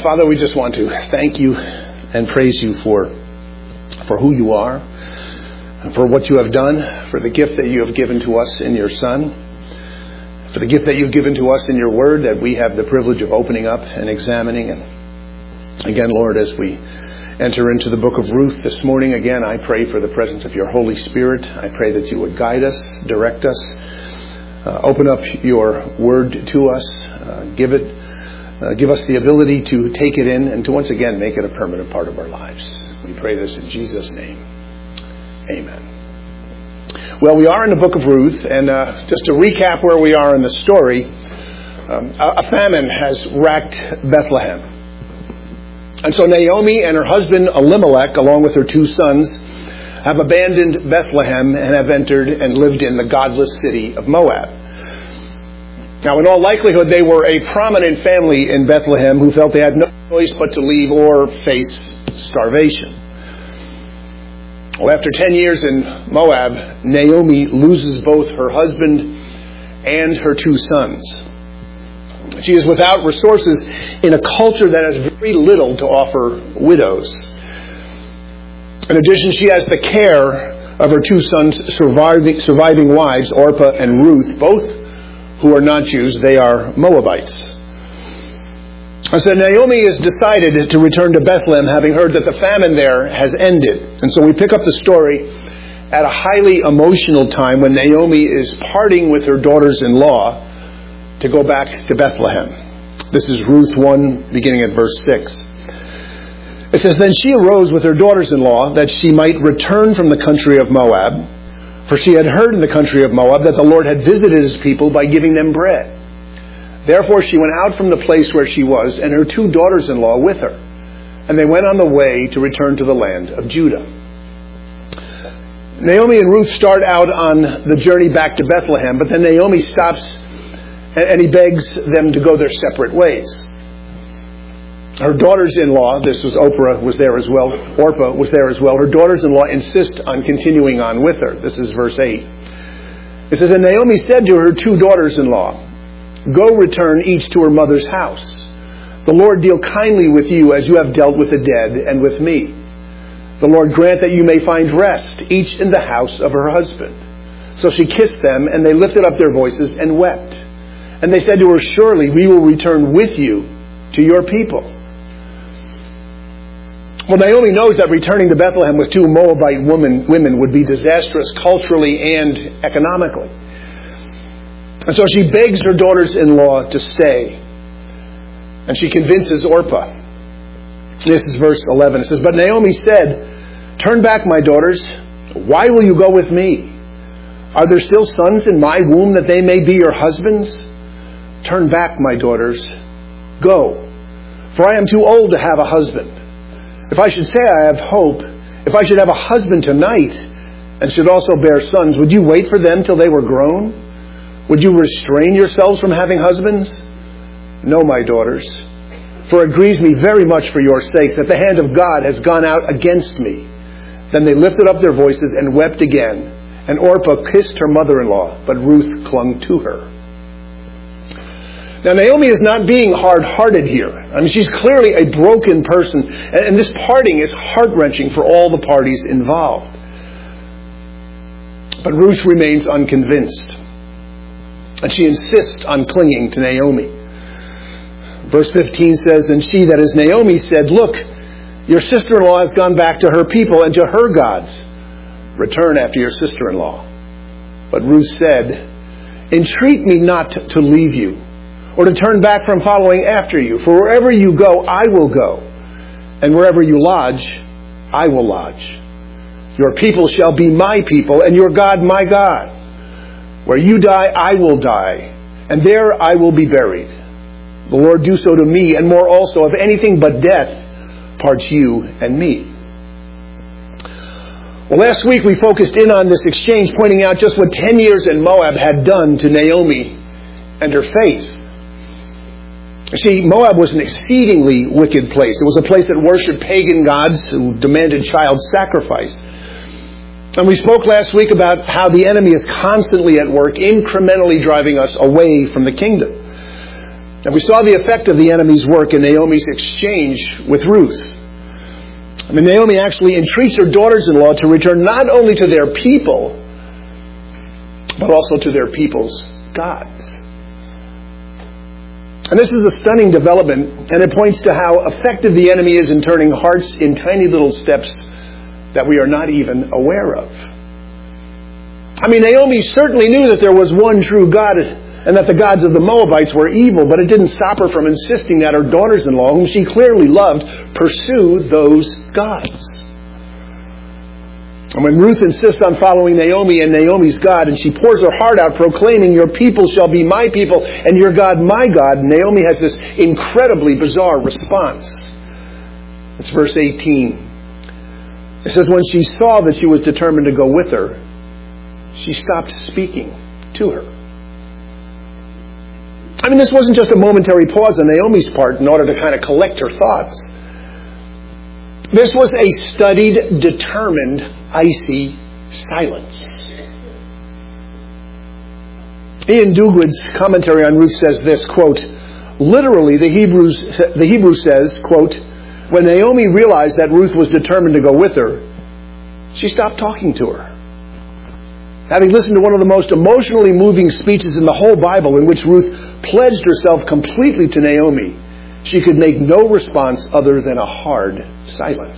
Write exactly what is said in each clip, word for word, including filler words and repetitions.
Father, we just want to thank you and praise you for, for who you are, and for what you have done, for the gift that you have given to us in your Son, for the gift that you've given to us in your Word that we have the privilege of opening up and examining. And again, Lord, as we enter into the book of Ruth this morning, again, I pray for the presence of your Holy Spirit. I pray that you would guide us, direct us, uh, open up your Word to us, uh, give it Uh, give us the ability to take it in and to once again make it a permanent part of our lives. We pray this in Jesus' name. Amen. Well, we are in the book of Ruth, and uh, just to recap where we are in the story, um, a famine has racked Bethlehem. And so Naomi and her husband Elimelech, along with her two sons, have abandoned Bethlehem and have entered and lived in the godless city of Moab. Now, in all likelihood, they were a prominent family in Bethlehem who felt they had no choice but to leave or face starvation. Well, after ten years in Moab, Naomi loses both her husband and her two sons. She is without resources in a culture that has very little to offer widows. In addition, she has the care of her two sons' surviving, surviving wives, Orpah and Ruth, both who are not Jews. They are Moabites. And so Naomi has decided to return to Bethlehem, having heard that the famine there has ended. And so we pick up the story at a highly emotional time when Naomi is parting with her daughters-in-law to go back to Bethlehem. This is Ruth one, beginning at verse six. It says, "Then she arose with her daughters-in-law that she might return from the country of Moab, for she had heard in the country of Moab that the Lord had visited his people by giving them bread. Therefore she went out from the place where she was, and her two daughters-in-law with her. And they went on the way to return to the land of Judah." Naomi and Ruth start out on the journey back to Bethlehem, but then Naomi stops and he begs them to go their separate ways. Her daughters-in-law, this was Oprah, was there as well. Orpah was there as well. Her daughters-in-law insist on continuing on with her. This is verse eight. It says, "And Naomi said to her two daughters-in-law, 'Go return each to her mother's house. The Lord deal kindly with you as you have dealt with the dead and with me. The Lord grant that you may find rest, each in the house of her husband.' So she kissed them, and they lifted up their voices and wept. And they said to her, 'Surely we will return with you to your people.' Well, Naomi knows that returning to Bethlehem with two Moabite women, women would be disastrous culturally and economically. And so she begs her daughters-in-law to stay. And she convinces Orpah. This is verse eleven. It says, "But Naomi said, 'Turn back, my daughters. Why will you go with me? Are there still sons in my womb that they may be your husbands? Turn back, my daughters. Go. For I am too old to have a husband. If I should say I have hope, if I should have a husband tonight and should also bear sons, would you wait for them till they were grown? Would you restrain yourselves from having husbands? No, my daughters, for it grieves me very much for your sakes that the hand of God has gone out against me.' Then they lifted up their voices and wept again. And Orpah kissed her mother-in-law, but Ruth clung to her." Now, Naomi is not being hard-hearted here. I mean, she's clearly a broken person, and this parting is heart-wrenching for all the parties involved. But Ruth remains unconvinced, and she insists on clinging to Naomi. Verse fifteen says, "And she, that is Naomi, said, 'Look, your sister-in-law has gone back to her people and to her gods. Return after your sister-in-law.' But Ruth said, 'Entreat me not to leave you, or to turn back from following after you. For wherever you go, I will go. And wherever you lodge, I will lodge. Your people shall be my people, and your God my God. Where you die, I will die, and there I will be buried. The Lord do so to me, and more also, if anything but death parts you and me.'" Well, last week we focused in on this exchange, pointing out just what ten years in Moab had done to Naomi and her faith. See, Moab was an exceedingly wicked place. It was a place that worshipped pagan gods who demanded child sacrifice. And we spoke last week about how the enemy is constantly at work, incrementally driving us away from the kingdom. And we saw the effect of the enemy's work in Naomi's exchange with Ruth. I mean, Naomi actually entreats her daughters-in-law to return not only to their people, but also to their people's gods. And this is a stunning development, and it points to how effective the enemy is in turning hearts in tiny little steps that we are not even aware of. I mean, Naomi certainly knew that there was one true God and that the gods of the Moabites were evil, but it didn't stop her from insisting that her daughters-in-law, whom she clearly loved, pursue those gods. And when Ruth insists on following Naomi and Naomi's God, and she pours her heart out proclaiming, "Your people shall be my people, and your God my God," Naomi has this incredibly bizarre response. It's verse eighteen. It says, when she saw that she was determined to go with her, she stopped speaking to her. I mean, this wasn't just a momentary pause on Naomi's part in order to kind of collect her thoughts. This was a studied, determined, icy silence. Ian Dugwood's commentary on Ruth says this, quote, literally the Hebrews, the Hebrew says, quote, when Naomi realized that Ruth was determined to go with her, she stopped talking to her. Having listened to one of the most emotionally moving speeches in the whole Bible, in which Ruth pledged herself completely to Naomi, she could make no response other than a hard silence.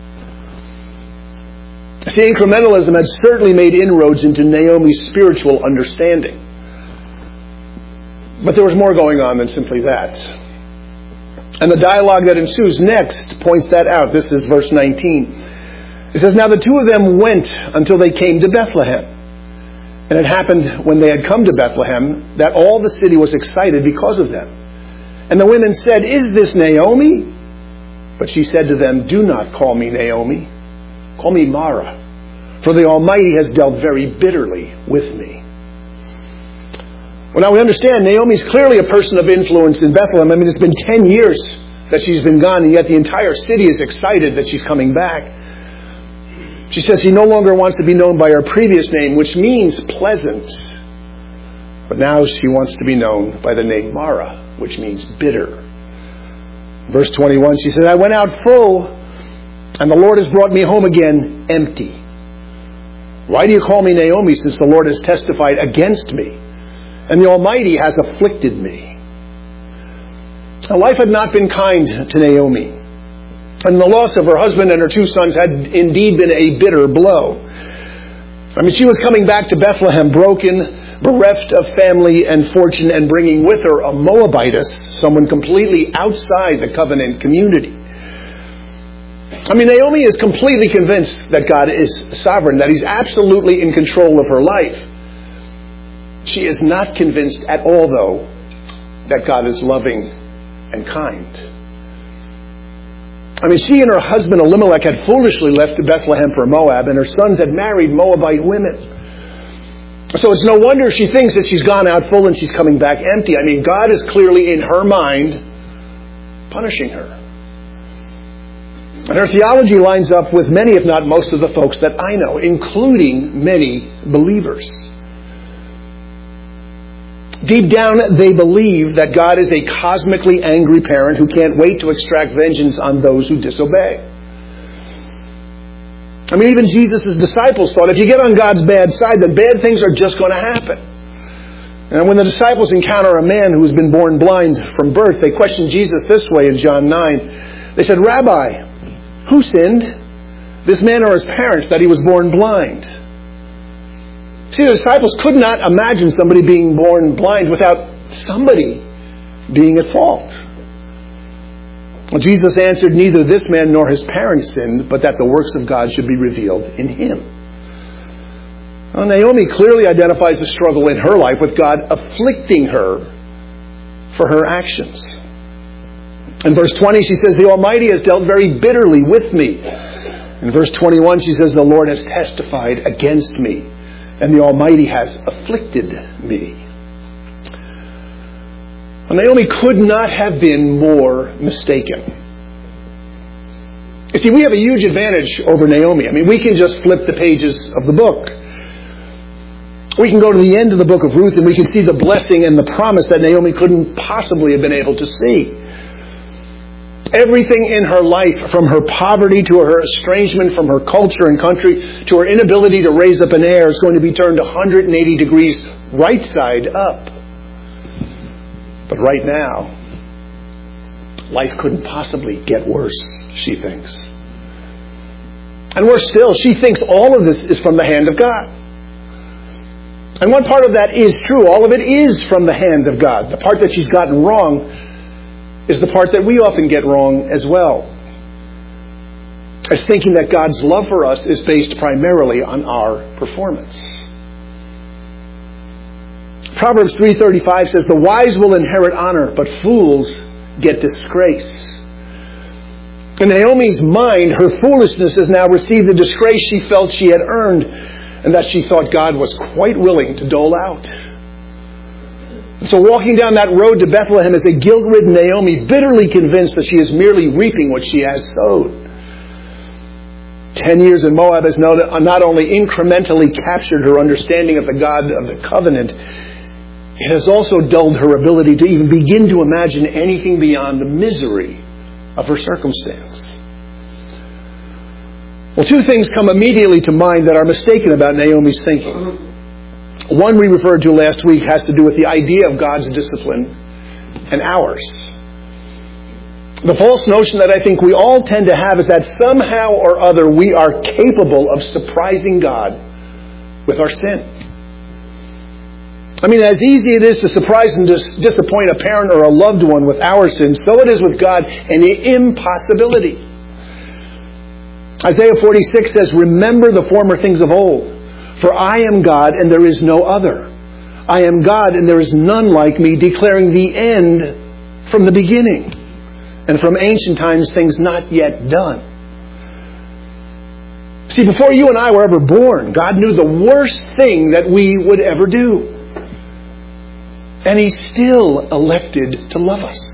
See, incrementalism had certainly made inroads into Naomi's spiritual understanding. But there was more going on than simply that. And the dialogue that ensues next points that out. This is verse nineteen. It says, now the two of them went until they came to Bethlehem. And it happened when they had come to Bethlehem that all the city was excited because of them. And the women said, is this Naomi? But she said to them, do not call me Naomi. Call me Mara. For the Almighty has dealt very bitterly with me. Well, now we understand Naomi's clearly a person of influence in Bethlehem. I mean, it's been ten years that she's been gone, and yet the entire city is excited that she's coming back. She says she no longer wants to be known by her previous name, which means pleasant. But now she wants to be known by the name Mara, which means bitter. Verse twenty-one, she said, I went out full, and the Lord has brought me home again empty. Why do you call me Naomi, since the Lord has testified against me, and the Almighty has afflicted me? Now, life had not been kind to Naomi, and the loss of her husband and her two sons had indeed been a bitter blow. I mean, she was coming back to Bethlehem broken, bereft of family and fortune, and bringing with her a Moabitess, someone completely outside the covenant community. I mean, Naomi is completely convinced that God is sovereign, that He's absolutely in control of her life. She is not convinced at all, though, that God is loving and kind. I mean, she and her husband Elimelech had foolishly left to Bethlehem for Moab, and her sons had married Moabite women. So it's no wonder she thinks that she's gone out full and she's coming back empty. I mean, God is clearly, in her mind, punishing her. And her theology lines up with many, if not most, of the folks that I know, including many believers. Deep down, they believe that God is a cosmically angry parent who can't wait to extract vengeance on those who disobey. I mean, even Jesus' disciples thought, if you get on God's bad side, then bad things are just going to happen. And when the disciples encounter a man who has been born blind from birth, they question Jesus this way in John nine. They said, Rabbi, who sinned, this man or his parents, that he was born blind? See, the disciples could not imagine somebody being born blind without somebody being at fault. Well, Jesus answered, neither this man nor his parents sinned, but that the works of God should be revealed in him. Well, Naomi clearly identifies the struggle in her life with God afflicting her for her actions. In verse twenty, she says, the Almighty has dealt very bitterly with me. In verse twenty-one, she says, the Lord has testified against me, and the Almighty has afflicted me. Well, Naomi could not have been more mistaken. You see, we have a huge advantage over Naomi. I mean, we can just flip the pages of the book. We can go to the end of the book of Ruth and we can see the blessing and the promise that Naomi couldn't possibly have been able to see. Everything in her life, from her poverty to her estrangement from her culture and country to her inability to raise up an heir, is going to be turned one hundred eighty degrees right side up. But right now, life couldn't possibly get worse, she thinks. And worse still, she thinks all of this is from the hand of God. And one part of that is true. All of it is from the hand of God. The part that she's gotten wrong is the part that we often get wrong as well. As thinking that God's love for us is based primarily on our performance. Proverbs three thirty-five says, "The wise will inherit honor, but fools get disgrace." In Naomi's mind, her foolishness has now received the disgrace she felt she had earned, and that she thought God was quite willing to dole out. So walking down that road to Bethlehem is a guilt-ridden Naomi, bitterly convinced that she is merely reaping what she has sowed. Ten years in Moab has not only incrementally captured her understanding of the God of the covenant, it has also dulled her ability to even begin to imagine anything beyond the misery of her circumstance. Well, two things come immediately to mind that are mistaken about Naomi's thinking. One we referred to last week has to do with the idea of God's discipline and ours. The false notion that I think we all tend to have is that somehow or other we are capable of surprising God with our sin. I mean, as easy it is to surprise and dis- disappoint a parent or a loved one with our sins, so it is with God an impossibility. Isaiah forty-six says, "Remember the former things of old. For I am God and there is no other. I am God and there is none like me, declaring the end from the beginning, and from ancient times things not yet done." See, before you and I were ever born, God knew the worst thing that we would ever do. And He still elected to love us.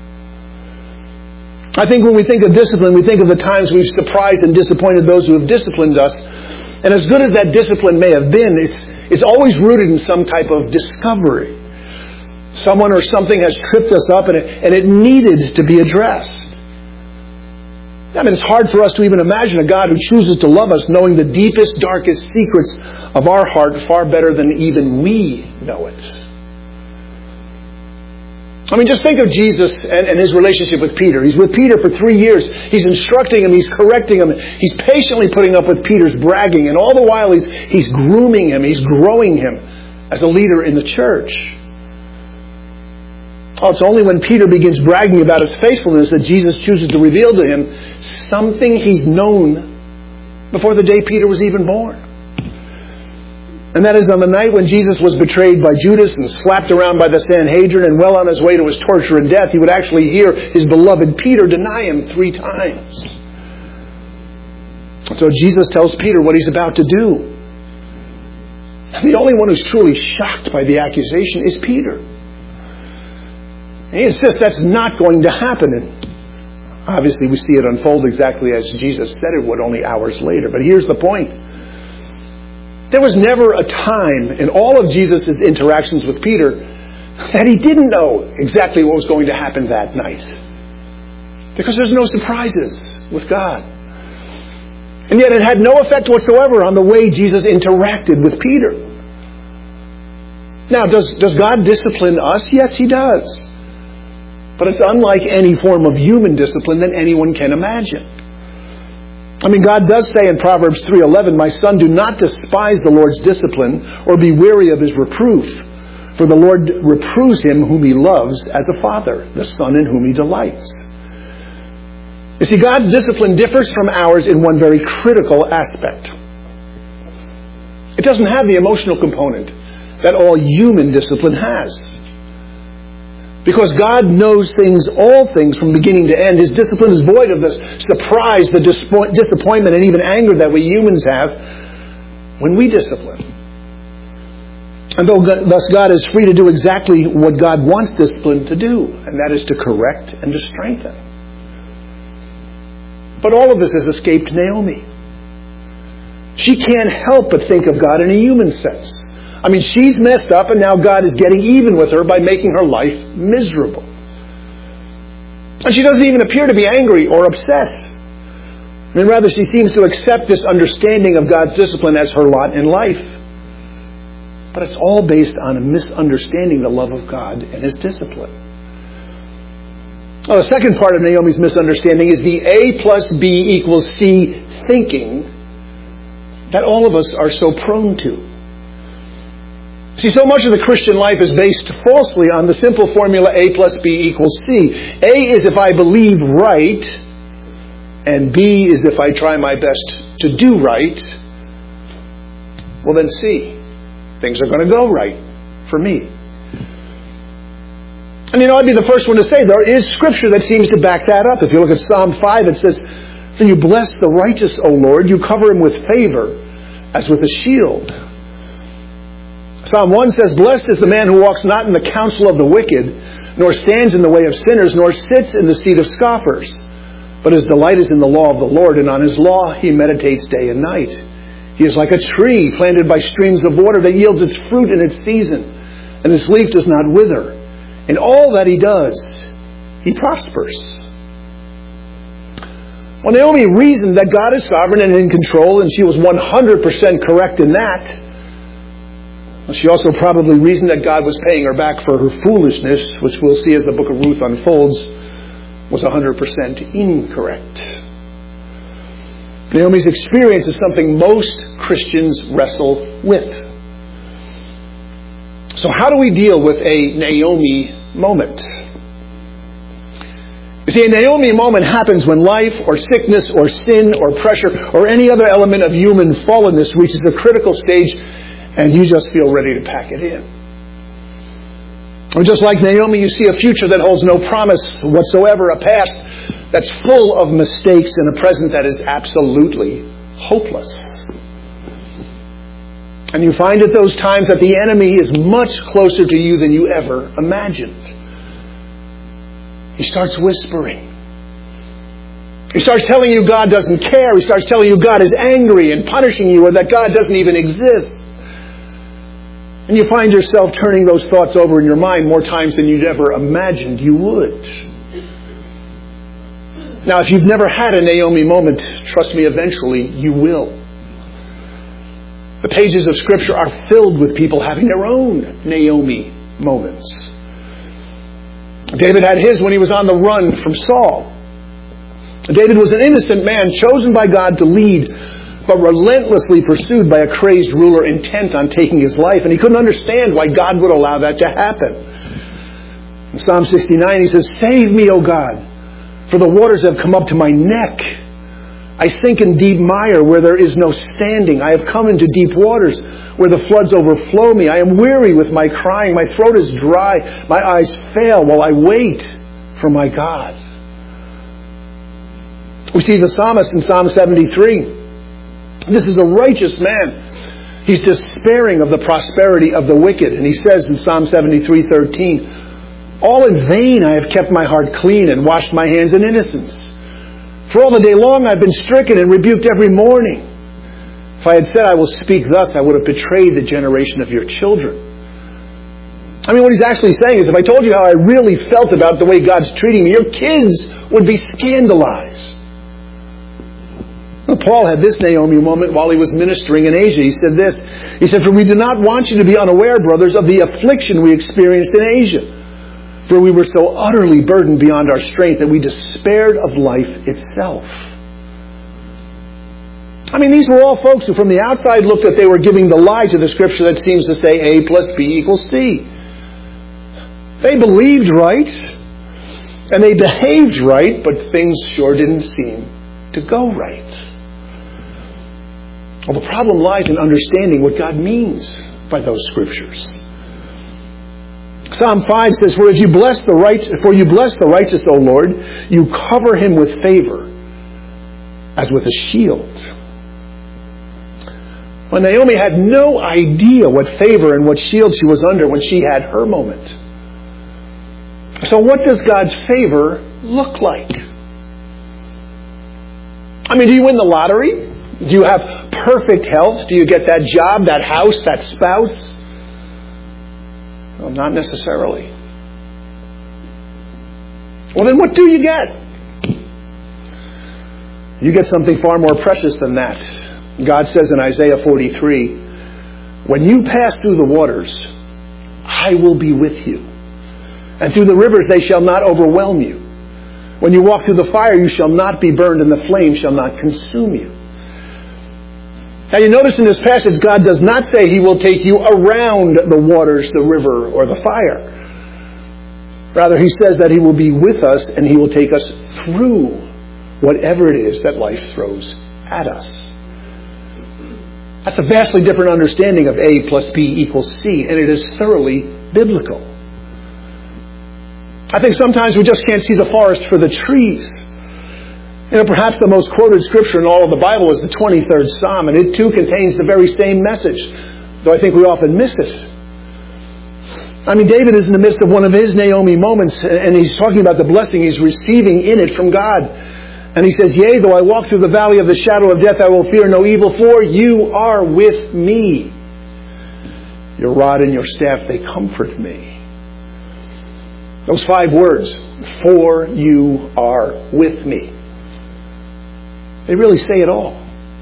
I think when we think of discipline, we think of the times we've surprised and disappointed those who have disciplined us. And as good as that discipline may have been, it's, it's always rooted in some type of discovery. Someone or something has tripped us up and it, and it needed to be addressed. I mean, it's hard for us to even imagine a God who chooses to love us knowing the deepest, darkest secrets of our heart far better than even we know it. I mean, just think of Jesus and, and His relationship with Peter. He's with Peter for three years. He's instructing him. He's correcting him. He's patiently putting up with Peter's bragging. And all the while, he's, he's grooming him. He's growing him as a leader in the church. Oh, it's only when Peter begins bragging about his faithfulness that Jesus chooses to reveal to him something he's known before the day Peter was even born. And that is on the night when Jesus was betrayed by Judas and slapped around by the Sanhedrin and well on his way to his torture and death, he would actually hear his beloved Peter deny him three times. So Jesus tells Peter what he's about to do. And the only one who's truly shocked by the accusation is Peter. And he insists that's not going to happen. And obviously we see it unfold exactly as Jesus said it would only hours later. But here's the point. There was never a time in all of Jesus' interactions with Peter that he didn't know exactly what was going to happen that night. Because there's no surprises with God. And yet it had no effect whatsoever on the way Jesus interacted with Peter. Now, does, does God discipline us? Yes, He does. But it's unlike any form of human discipline that anyone can imagine. I mean, God does say in Proverbs three eleven, "My son, do not despise the Lord's discipline or be weary of His reproof. For the Lord reproves him whom He loves as a father, the son in whom He delights." You see, God's discipline differs from ours in one very critical aspect. It doesn't have the emotional component that all human discipline has. Because God knows things, all things, from beginning to end. His discipline is void of the surprise, the disappointment, and even anger that we humans have when we discipline. And though God, thus God is free to do exactly what God wants discipline to do, and that is to correct and to strengthen. But all of this has escaped Naomi. She can't help but think of God in a human sense. I mean, she's messed up, and now God is getting even with her by making her life miserable. And she doesn't even appear to be angry or upset. I mean, rather, she seems to accept this understanding of God's discipline as her lot in life. But it's all based on a misunderstanding the love of God and His discipline. Well, the second part of Naomi's misunderstanding is the A plus B equals C thinking that all of us are so prone to. See, so much of the Christian life is based falsely on the simple formula A plus B equals C. A is if I believe right, and B is if I try my best to do right. Well, then C. Things are going to go right for me. And you know, I'd be the first one to say there is Scripture that seems to back that up. If you look at Psalm five, it says, "For you bless the righteous, O Lord. You cover him with favor as with a shield." Psalm one says, "Blessed is the man who walks not in the counsel of the wicked, nor stands in the way of sinners, nor sits in the seat of scoffers. But his delight is in the law of the Lord, and on his law he meditates day and night. He is like a tree planted by streams of water that yields its fruit in its season, and its leaf does not wither. In all that he does, he prospers." Well, Naomi reasoned that God is sovereign and in control, and she was one hundred percent correct in that. Well, she also probably reasoned that God was paying her back for her foolishness, which we'll see as the book of Ruth unfolds, was one hundred percent incorrect. Naomi's experience is something most Christians wrestle with. So how do we deal with a Naomi moment? You see, a Naomi moment happens when life or sickness or sin or pressure or any other element of human fallenness reaches a critical stage and you just feel ready to pack it in. And just like Naomi, you see a future that holds no promise whatsoever, a past that's full of mistakes, and a present that is absolutely hopeless. And you find at those times that the enemy is much closer to you than you ever imagined. He starts whispering. He starts telling you God doesn't care. He starts telling you God is angry and punishing you, or that God doesn't even exist. And you find yourself turning those thoughts over in your mind more times than you'd ever imagined you would. Now, if you've never had a Naomi moment, trust me, eventually you will. The pages of Scripture are filled with people having their own Naomi moments. David had his when he was on the run from Saul. David was an innocent man chosen by God to lead, but relentlessly pursued by a crazed ruler intent on taking his life. And he couldn't understand why God would allow that to happen. In Psalm sixty-nine, he says, "Save me, O God, for the waters have come up to my neck. I sink in deep mire where there is no standing. I have come into deep waters where the floods overflow me. I am weary with my crying. My throat is dry. My eyes fail while I wait for my God." We see the psalmist in Psalm seventy-three. This is a righteous man. He's despairing of the prosperity of the wicked. And he says in Psalm seventy-three thirteen, "All in vain I have kept my heart clean and washed my hands in innocence. For all the day long I've been stricken and rebuked every morning. If I had said I will speak thus, I would have betrayed the generation of your children." I mean, what he's actually saying is, if I told you how I really felt about the way God's treating me, your kids would be scandalized. Well, Paul had this Naomi moment while he was ministering in Asia. He said this. He said, "For we do not want you to be unaware, brothers, of the affliction we experienced in Asia. For we were so utterly burdened beyond our strength that we despaired of life itself." I mean, these were all folks who from the outside looked that they were giving the lie to the Scripture that seems to say A plus B equals C. They believed right, and they behaved right, but things sure didn't seem to go right. Well, the problem lies in understanding what God means by those Scriptures. Psalm five says, "For as you bless the right, for you bless the righteous, O Lord, you cover him with favor, as with a shield." Well, Naomi had no idea what favor and what shield she was under when she had her moment. So what does God's favor look like? I mean, do you win the lottery? Do you have perfect health? Do you get that job, that house, that spouse? Well, not necessarily. Well, then what do you get? You get something far more precious than that. God says in Isaiah forty-three, when you pass through the waters, I will be with you. And through the rivers they shall not overwhelm you. When you walk through the fire, you shall not be burned, and the flame shall not consume you. Now you notice in this passage, God does not say He will take you around the waters, the river, or the fire. Rather, He says that He will be with us and He will take us through whatever it is that life throws at us. That's a vastly different understanding of A plus B equals C, and it is thoroughly biblical. I think sometimes we just can't see the forest for the trees. You know, perhaps the most quoted scripture in all of the Bible is the twenty-third Psalm, and it too contains the very same message, though I think we often miss it. I mean, David is in the midst of one of his Naomi moments, and he's talking about the blessing he's receiving in it from God. And he says, yea, though I walk through the valley of the shadow of death, I will fear no evil, for you are with me. Your rod and your staff, they comfort me. Those five words, for you are with me. They really say it all.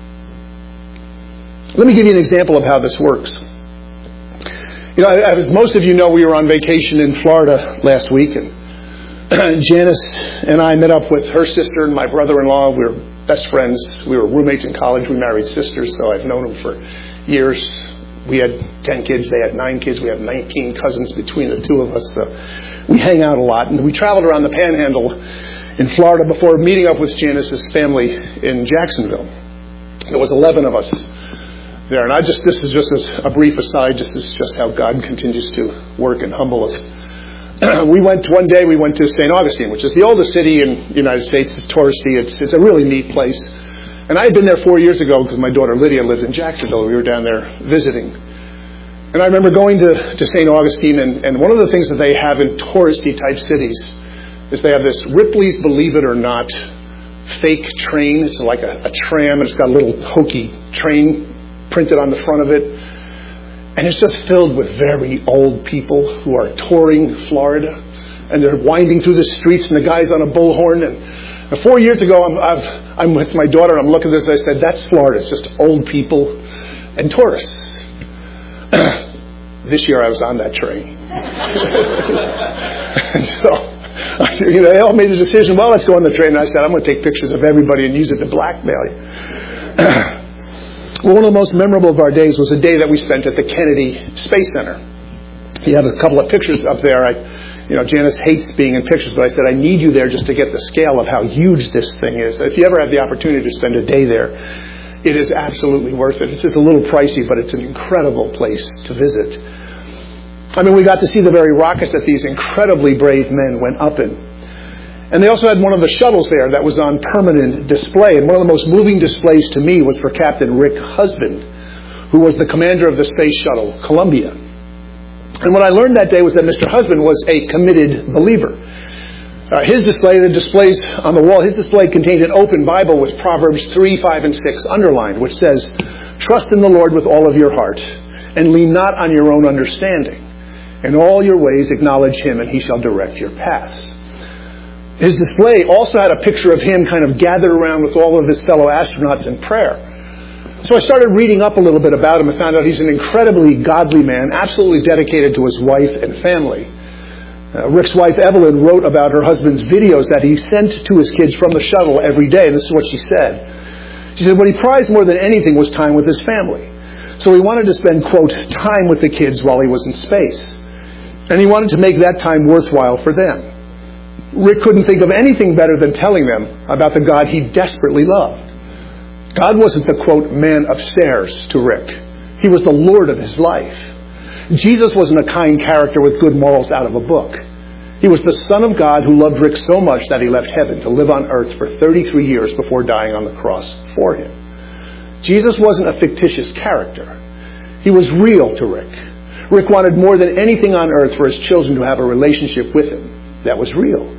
Let me give you an example of how this works. You know, as most of you know, we were on vacation in Florida last week, and Janice and I met up with her sister and my brother-in-law. We were best friends. We were roommates in college. We married sisters, so I've known them for years. We had ten kids. They had nine kids. We have nineteen cousins between the two of us. So we hang out a lot. And we traveled around the Panhandle in Florida before meeting up with Janice's family in Jacksonville. There was eleven of us there. And I just, this is just a brief aside. This is just how God continues to work and humble us. We went, one day we went to Saint Augustine, which is the oldest city in the United States. It's touristy. It's, it's a really neat place. And I had been there four years ago because my daughter Lydia lived in Jacksonville. We were down there visiting. And I remember going to, to Saint Augustine, and, and one of the things that they have in touristy type cities is they have this Ripley's Believe It or Not fake train. It's like a, a tram, and it's got a little hokey train printed on the front of it. And it's just filled with very old people who are touring Florida. And they're winding through the streets, and the guy's on a bullhorn. And four years ago, I'm, I've, I'm with my daughter, and I'm looking at this, and I said, that's Florida. It's just old people and tourists. This year I was on that train. And so, you know, they all made the decision, well, let's go on the train. And I said, I'm going to take pictures of everybody and use it to blackmail you. Well, one of the most memorable of our days was a day that we spent at the Kennedy Space Center. He had a couple of pictures up there. I, you know, Janice hates being in pictures, but I said, I need you there just to get the scale of how huge this thing is. If you ever have the opportunity to spend a day there, it is absolutely worth it. It's just a little pricey, but it's an incredible place to visit. I mean, we got to see the very rockets that these incredibly brave men went up in. And they also had one of the shuttles there that was on permanent display. And one of the most moving displays to me was for Captain Rick Husband, who was the commander of the space shuttle Columbia. And what I learned that day was that Mister Husband was a committed believer. Uh, his display, the displays on the wall, his display contained an open Bible with Proverbs three, five, and six underlined, which says, trust in the Lord with all of your heart, and lean not on your own understanding. In all your ways acknowledge Him, and He shall direct your paths. His display also had a picture of him kind of gathered around with all of his fellow astronauts in prayer. So I started reading up a little bit about him and found out he's an incredibly godly man, absolutely dedicated to his wife and family. Uh, Rick's wife, Evelyn, wrote about her husband's videos that he sent to his kids from the shuttle every day. And this is what she said. She said, what he prized more than anything was time with his family. So he wanted to spend, quote, time with the kids while he was in space. And he wanted to make that time worthwhile for them. Rick couldn't think of anything better than telling them about the God he desperately loved. God wasn't the, quote, man upstairs to Rick. He was the Lord of his life. Jesus wasn't a kind character with good morals out of a book. He was the Son of God who loved Rick so much that He left heaven to live on earth for thirty-three years before dying on the cross for him. Jesus wasn't a fictitious character. He was real to Rick. Rick wanted more than anything on earth for his children to have a relationship with Him that was real.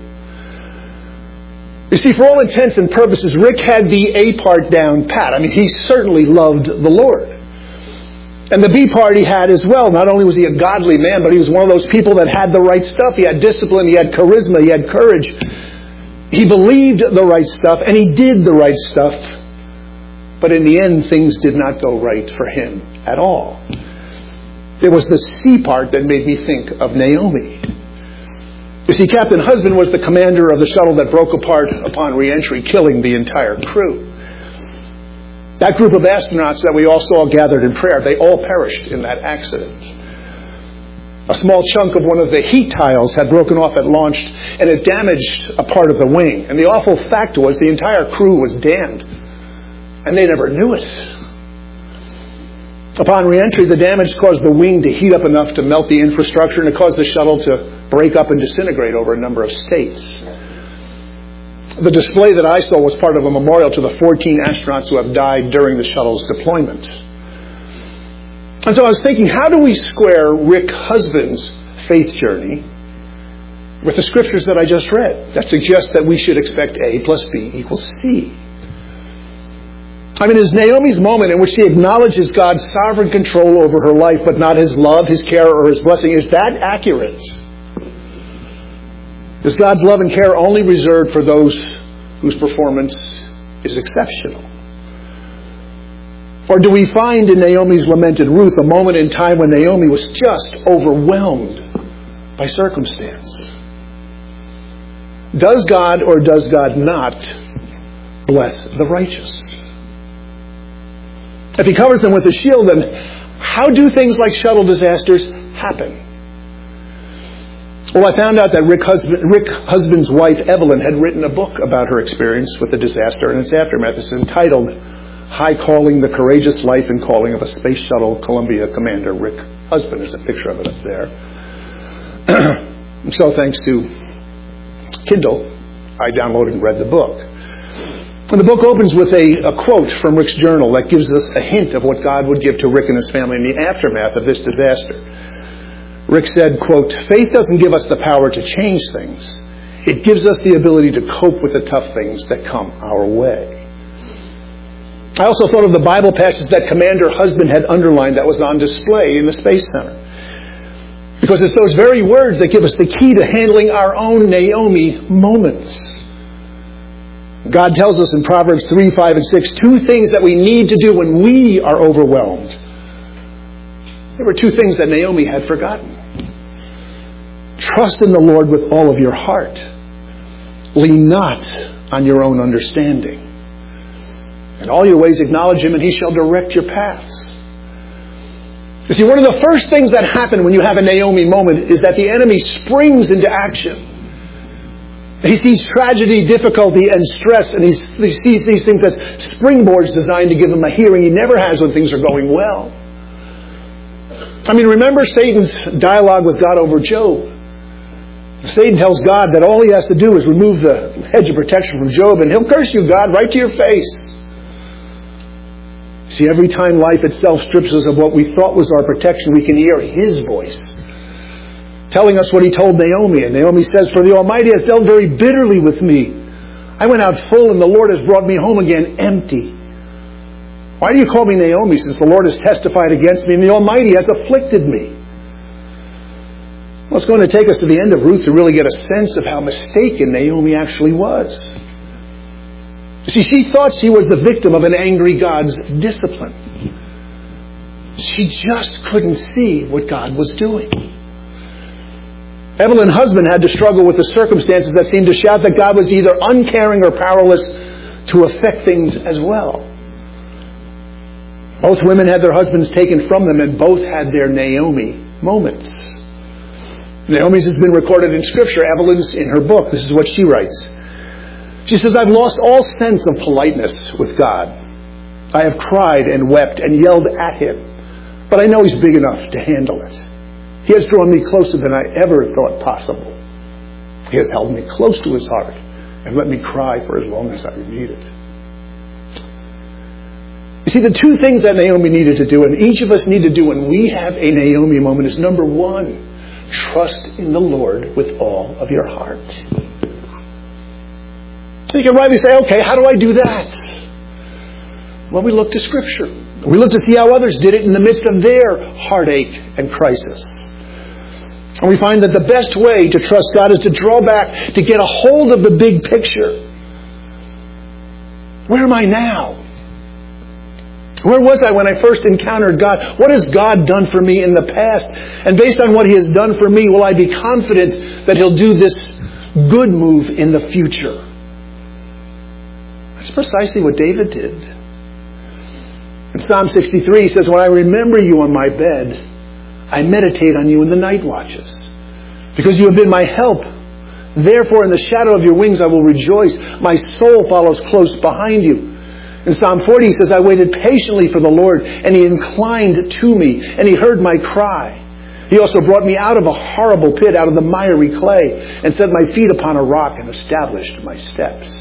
You see, for all intents and purposes, Rick had the A part down pat. I mean, he certainly loved the Lord. And the B part he had as well. Not only was he a godly man, but he was one of those people that had the right stuff. He had discipline, he had charisma, he had courage. He believed the right stuff, and he did the right stuff. But in the end, things did not go right for him at all. It was the C part that made me think of Naomi. You see, Captain Husband was the commander of the shuttle that broke apart upon re-entry, killing the entire crew. That group of astronauts that we all saw gathered in prayer, they all perished in that accident. A small chunk of one of the heat tiles had broken off at launch, and it damaged a part of the wing. And the awful fact was the entire crew was damned, and they never knew it. Upon re-entry, the damage caused the wing to heat up enough to melt the infrastructure, and it caused the shuttle to break up and disintegrate over a number of states. The display that I saw was part of a memorial to the fourteen astronauts who have died during the shuttle's deployment. And so I was thinking, how do we square Rick Husband's faith journey with the scriptures that I just read that suggest that we should expect A plus B equals C? I mean, is Naomi's moment in which she acknowledges God's sovereign control over her life, but not His love, His care, or His blessing, is that accurate? Is God's love and care only reserved for those whose performance is exceptional? Or do we find in Naomi's lamented Ruth a moment in time when Naomi was just overwhelmed by circumstance? Does God or does God not bless the righteous? If He covers them with a shield, then how do things like shuttle disasters happen? Well, I found out that Rick, Husband, Rick Husband's wife, Evelyn, had written a book about her experience with the disaster and its aftermath. It's entitled High Calling, The Courageous Life and Calling of a Space Shuttle Columbia Commander, Rick Husband. There's a picture of it up there. So thanks to Kindle, I downloaded and read the book. And the book opens with a, a quote from Rick's journal that gives us a hint of what God would give to Rick and his family in the aftermath of this disaster. Rick said, quote, "Faith doesn't give us the power to change things. It gives us the ability to cope with the tough things that come our way." I also thought of the Bible passage that Commander Husband had underlined that was on display in the Space Center. Because it's those very words that give us the key to handling our own Naomi moments. God tells us in Proverbs three, five, and six, two things that we need to do when we are overwhelmed. There were two things that Naomi had forgotten. Trust in the Lord with all of your heart. Lean not on your own understanding. In all your ways acknowledge Him, and He shall direct your paths. You see, one of the first things that happen when you have a Naomi moment is that the enemy springs into action. He sees tragedy, difficulty, and stress, and he sees these things as springboards designed to give him a hearing he never has when things are going well. I mean, remember Satan's dialogue with God over Job. Satan tells God that all he has to do is remove the hedge of protection from Job, and he'll curse you, God, right to your face. See, every time life itself strips us of what we thought was our protection, we can hear His voice telling us what He told Naomi. And Naomi says, "For the Almighty has dealt very bitterly with me. I went out full, and the Lord has brought me home again empty. Why do you call me Naomi, since the Lord has testified against me, and the Almighty has afflicted me?" Well, it's going to take us to the end of Ruth to really get a sense of how mistaken Naomi actually was. You see, she thought she was the victim of an angry God's discipline. She just couldn't see what God was doing. Evelyn Husband had to struggle with the circumstances that seemed to shout that God was either uncaring or powerless to affect things as well. Both women had their husbands taken from them, and both had their Naomi moments. Naomi's has been recorded in Scripture. Evelyn's in her book. This is what she writes. She says, "I've lost all sense of politeness with God. I have cried and wept and yelled at Him, but I know He's big enough to handle it. He has drawn me closer than I ever thought possible. He has held me close to His heart and let me cry for as long as I needed." You see, the two things that Naomi needed to do, and each of us need to do when we have a Naomi moment, is number one, trust in the Lord with all of your heart. So you can rightly say, okay, how do I do that? Well, we look to Scripture. We look to see how others did it in the midst of their heartache and crisis. And we find that the best way to trust God is to draw back, to get a hold of the big picture. Where am I now? Where was I when I first encountered God? What has God done for me in the past? And based on what He has done for me, will I be confident that He'll do this good move in the future? That's precisely what David did. In Psalm sixty-three, he says, when I remember you on my bed, I meditate on you in the night watches. Because you have been my help. Therefore, in the shadow of your wings I will rejoice. My soul follows close behind you. In Psalm forty, he says, I waited patiently for the Lord, and He inclined to me, and He heard my cry. He also brought me out of a horrible pit, out of the miry clay, and set my feet upon a rock and established my steps.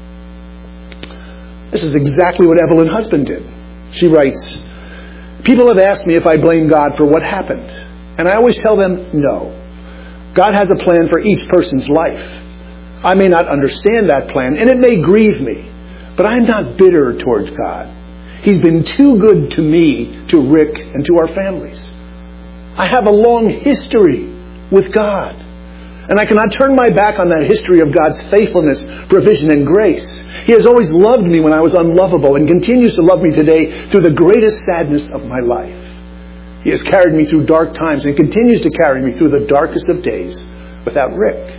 This is exactly what Evelyn Husband did. She writes, people have asked me if I blame God for what happened, and I always tell them no. God has a plan for each person's life. I may not understand that plan, and it may grieve me. But I'm not bitter towards God. He's been too good to me, to Rick, and to our families. I have a long history with God. And I cannot turn my back on that history of God's faithfulness, provision, and grace. He has always loved me when I was unlovable and continues to love me today through the greatest sadness of my life. He has carried me through dark times and continues to carry me through the darkest of days without Rick.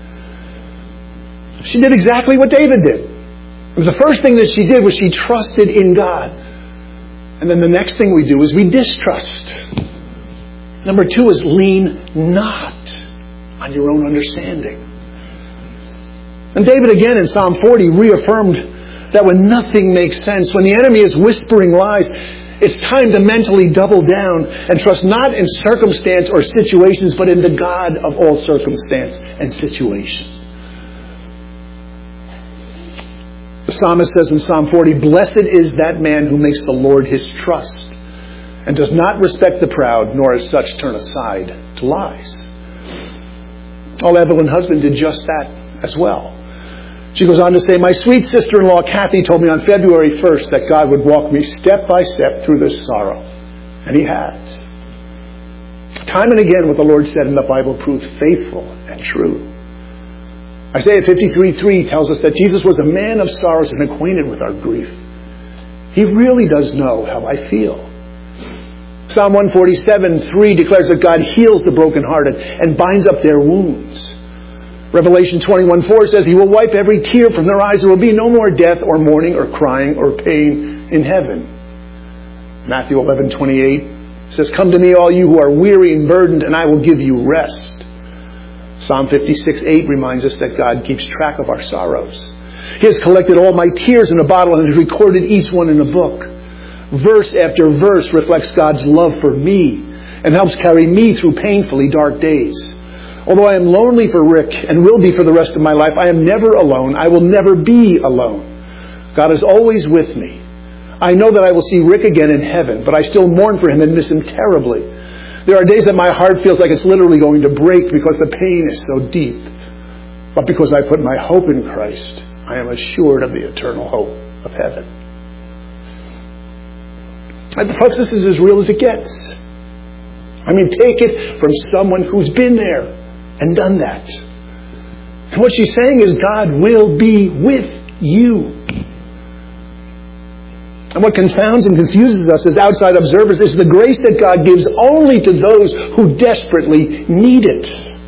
She did exactly what David did. It was the first thing that she did was she trusted in God. And then the next thing we do is we distrust. Number two is lean not on your own understanding. And David again in Psalm forty reaffirmed that when nothing makes sense, when the enemy is whispering lies, it's time to mentally double down and trust not in circumstance or situations, but in the God of all circumstance and situation. The psalmist says in Psalm forty, blessed is that man who makes the Lord his trust and does not respect the proud, nor as such turn aside to lies. Well, Evelyn Husband did just that as well. She goes on to say, my sweet sister-in-law Kathy told me on February first that God would walk me step by step through this sorrow. And He has. Time and again what the Lord said in the Bible proved faithful and true. Isaiah fifty-three three tells us that Jesus was a man of sorrows and acquainted with our grief. He really does know how I feel. Psalm one forty-seven three declares that God heals the brokenhearted and binds up their wounds. Revelation twenty-one four says He will wipe every tear from their eyes. There will be no more death or mourning or crying or pain in heaven. Matthew eleven twenty-eight says, come to me all you who are weary and burdened, and I will give you rest. Psalm fifty-six eight reminds us that God keeps track of our sorrows. He has collected all my tears in a bottle and has recorded each one in a book. Verse after verse reflects God's love for me and helps carry me through painfully dark days. Although I am lonely for Rick and will be for the rest of my life, I am never alone. I will never be alone. God is always with me. I know that I will see Rick again in heaven, but I still mourn for him and miss him terribly. There are days that my heart feels like it's literally going to break because the pain is so deep. But because I put my hope in Christ, I am assured of the eternal hope of heaven. And folks, this is as real as it gets. I mean, take it from someone who's been there and done that. And what she's saying is God will be with you. And what confounds and confuses us as outside observers is the grace that God gives only to those who desperately need it.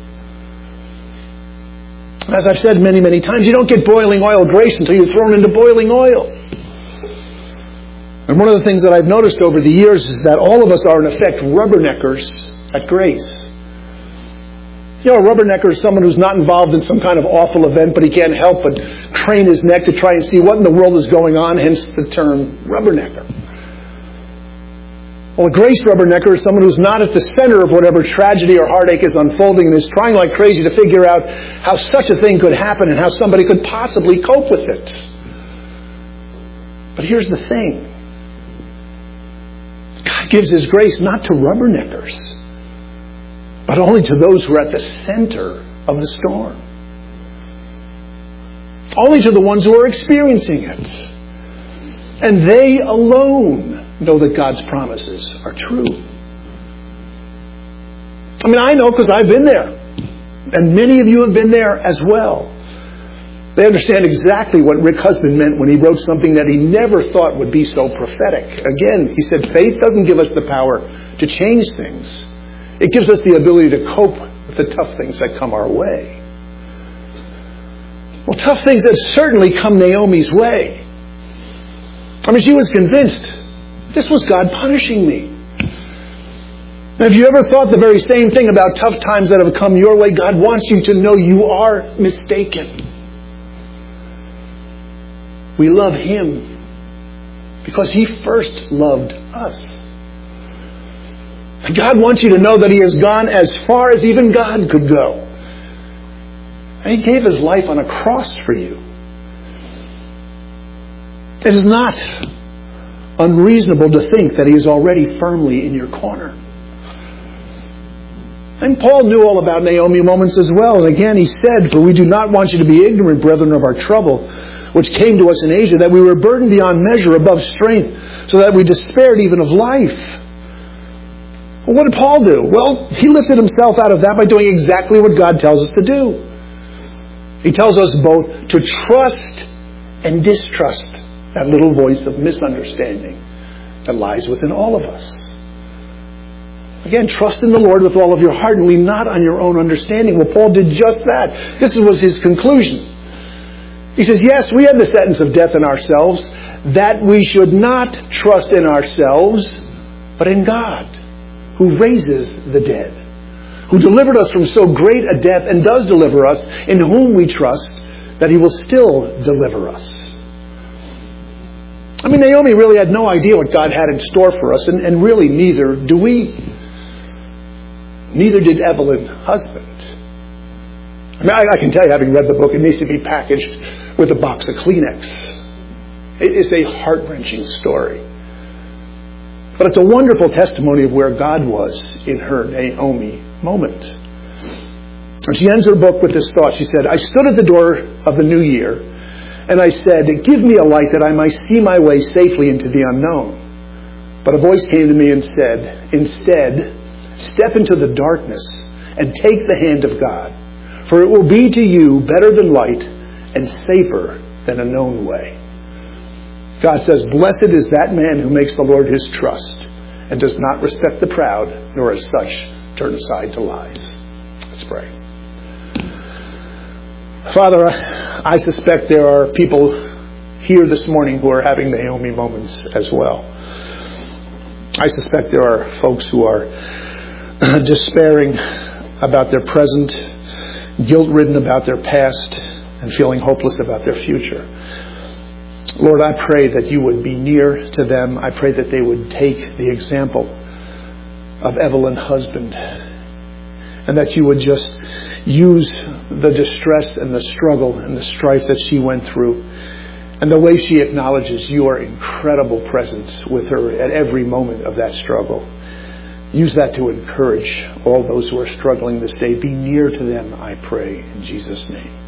As I've said many, many times, you don't get boiling oil grace until you're thrown into boiling oil. And one of the things that I've noticed over the years is that all of us are, in effect, rubberneckers at grace. You know, a rubbernecker is someone who's not involved in some kind of awful event, but he can't help but crane his neck to try and see what in the world is going on, hence the term rubbernecker. Well, a grace rubbernecker is someone who's not at the center of whatever tragedy or heartache is unfolding and is trying like crazy to figure out how such a thing could happen and how somebody could possibly cope with it. But here's the thing. God gives His grace not to rubberneckers, but only to those who are at the center of the storm. Only to the ones who are experiencing it. And they alone know that God's promises are true. I mean, I know because I've been there. And many of you have been there as well. They understand exactly what Rick Husband meant when he wrote something that he never thought would be so prophetic. Again, he said, faith doesn't give us the power to change things. It gives us the ability to cope with the tough things that come our way. Well, tough things that certainly come Naomi's way. I mean, she was convinced this was God punishing me. Now, have you ever thought the very same thing about tough times that have come your way? God wants you to know you are mistaken. We love Him because He first loved us. And God wants you to know that He has gone as far as even God could go. And He gave His life on a cross for you. It is not unreasonable to think that He is already firmly in your corner. And Paul knew all about Naomi moments as well. And again, he said, for we do not want you to be ignorant, brethren, of our trouble, which came to us in Asia, that we were burdened beyond measure above strength, so that we despaired even of life. Well, what did Paul do? Well, he lifted himself out of that by doing exactly what God tells us to do. He tells us both to trust and distrust that little voice of misunderstanding that lies within all of us. Again, trust in the Lord with all of your heart and lean not on your own understanding. Well, Paul did just that. This was his conclusion. He says, yes, we have the sentence of death in ourselves, that we should not trust in ourselves, but in God, who raises the dead, who delivered us from so great a death and does deliver us, in whom we trust that He will still deliver us. I mean, Naomi really had no idea what God had in store for us, and, and really neither do we. Neither did Evelyn Husband. I mean, I, I can tell you, having read the book, it needs to be packaged with a box of Kleenex. It is a heart-wrenching story. But it's a wonderful testimony of where God was in her Naomi moment. And she ends her book with this thought. She said, I stood at the door of the new year, and I said, give me a light that I might see my way safely into the unknown. But a voice came to me and said, instead, step into the darkness and take the hand of God, for it will be to you better than light and safer than a known way. God says, blessed is that man who makes the Lord his trust and does not respect the proud, nor as such turn aside to lies. Let's pray. Father, I suspect there are people here this morning who are having Naomi moments as well. I suspect there are folks who are despairing about their present, guilt-ridden about their past, and feeling hopeless about their future. Lord, I pray that you would be near to them. I pray that they would take the example of Evelyn Husband, and that you would just use the distress and the struggle and the strife that she went through, and the way she acknowledges your incredible presence with her at every moment of that struggle. Use that to encourage all those who are struggling this day. Be near to them, I pray, in Jesus' name.